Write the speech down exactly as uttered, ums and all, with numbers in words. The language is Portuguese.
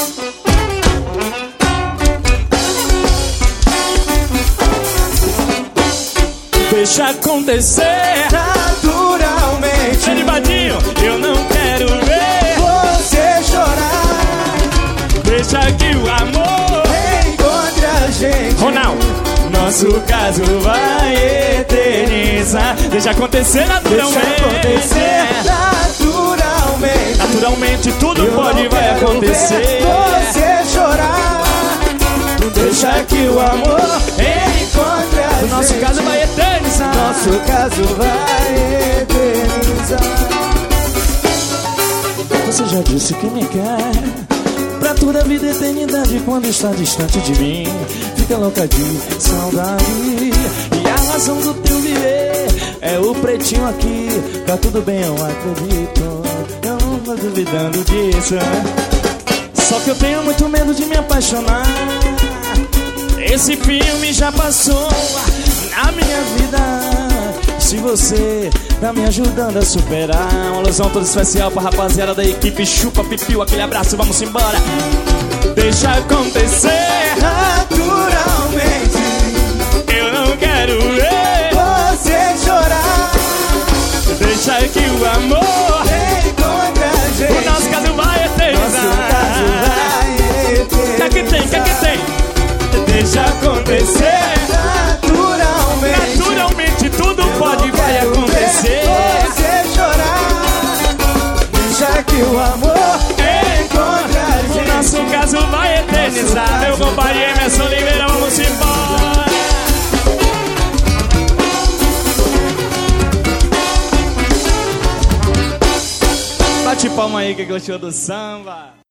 Deixa acontecer naturalmente. Edivadinho, eu não quero ver você chorar. Deixa que o amor encontre a gente. Ronaldo, nosso caso vai eternizar. Deixa acontecer naturalmente. Deixa acontecer naturalmente. Naturalmente tudo eu pode e vai acontecer. Você chorar. Deixa que o amor encontre a gente. O nosso caso vai eternizar. Nosso caso vai eternizar. Você já disse que me quer pra toda a vida e eternidade. Quando está distante de mim, fica louca de saudade. E a razão do teu viver é o pretinho aqui. Tá tudo bem, eu acredito. Eu não tô duvidando disso. Só que eu tenho muito medo de me apaixonar. Esse filme já passou na minha vida. Se você tá me ajudando a superar. Uma alusão toda especial pra rapaziada da equipe Chupa Pipiu. Aquele abraço, vamos embora. Deixa acontecer naturalmente. Eu não quero ver você chorar. Deixa que o amor encontre a gente. O nosso caso vai eternizar. Nosso caso vai eternizar. Que que tem, que que tem? Deixa acontecer naturalmente. Naturalmente tudo eu pode e vai acontecer. Você chorar. Deixa que o amor encontre a gente. O nosso caso vai eternizar. Meu compadre Emerson Oliveira, vamos embora. Bate palma aí que gostou do samba.